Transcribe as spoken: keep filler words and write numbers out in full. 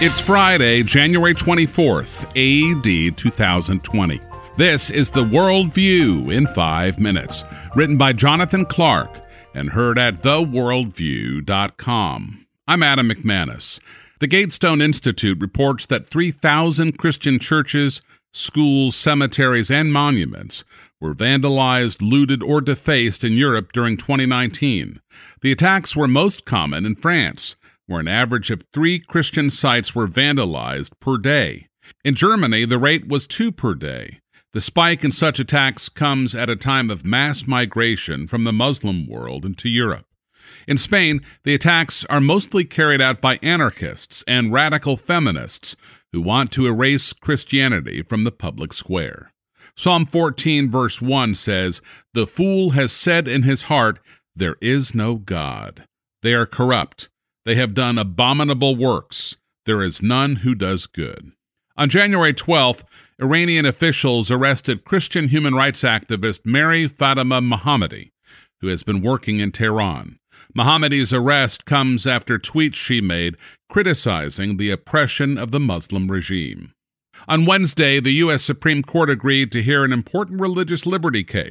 It's Friday, January twenty-fourth, A D two thousand twenty. This is the World View in five minutes, written by Jonathan Clark and heard at the worldview dot com. I'm Adam McManus. The Gatestone Institute reports that three thousand Christian churches, schools, cemeteries, and monuments were vandalized, looted, or defaced in Europe during twenty nineteen. The attacks were most common in France, where an average of three Christian sites were vandalized per day. In Germany, the rate was two per day. The spike in such attacks comes at a time of mass migration from the Muslim world into Europe. In Spain, the attacks are mostly carried out by anarchists and radical feminists who want to erase Christianity from the public square. Psalm fourteen, verse one says, "The fool has said in his heart, 'There is no God.' They are corrupt. They have done abominable works. There is none who does good." On January twelfth, Iranian officials arrested Christian human rights activist Mary Fatima Mohammadi, who has been working in Tehran. Mohammadi's arrest comes after tweets she made criticizing the oppression of the Muslim regime. On Wednesday, the U S Supreme Court agreed to hear an important religious liberty case